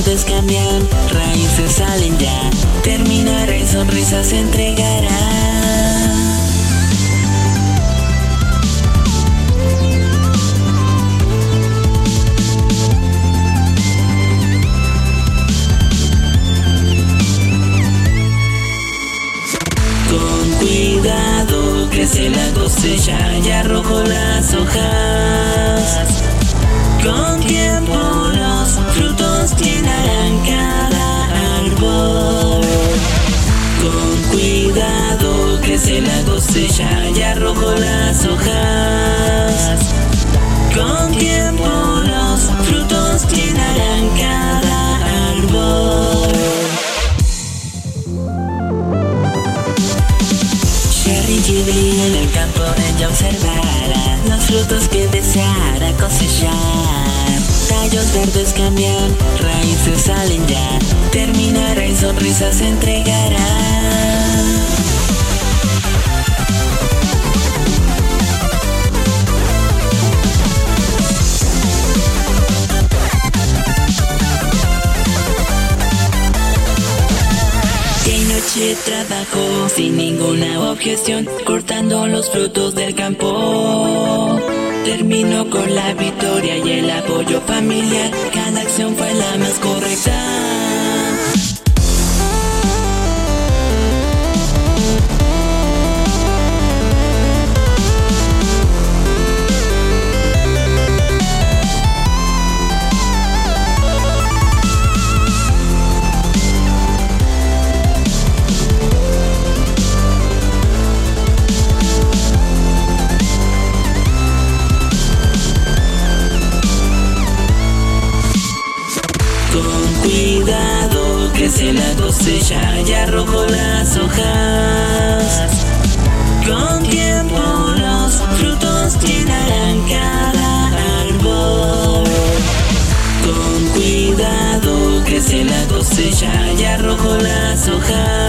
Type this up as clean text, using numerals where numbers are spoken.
verdes cambian, raíces salen ya, terminará y sonrisas se entregará. Cuidado, crece la cosecha y arrojo las hojas. Con tiempo los frutos llenarán cada árbol. Con cuidado, crece la cosecha y arrojo las hojas. Con tiempo los frutos llenarán cada árbol. Cherry Ghibli en el campo ella observará los frutos que deseara cosechar. Tallos verdes cambian, raíces salen ya, terminará y sonrisas se entregará. Trabajó sin ninguna objeción, cortando los frutos del campo. Terminó con la victoria y el apoyo familiar, cada acción fue la más correcta. Cuidado, crece la cosecha y arrojo las hojas. Con tiempo los frutos llenarán cada árbol. Con cuidado, crece la cosecha y arrojo las hojas.